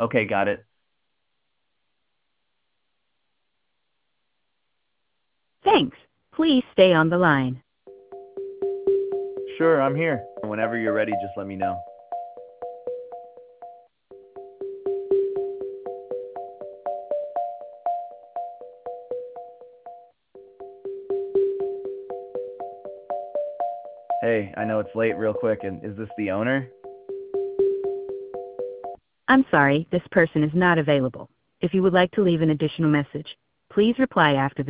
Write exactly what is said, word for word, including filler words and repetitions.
Okay, got it. Thanks. Please stay on the line. Sure, I'm here. Whenever you're ready, just let me know. Hey, I know it's late real quick, and is this the owner? I'm sorry, this person is not available. If you would like to leave an additional message, please reply after the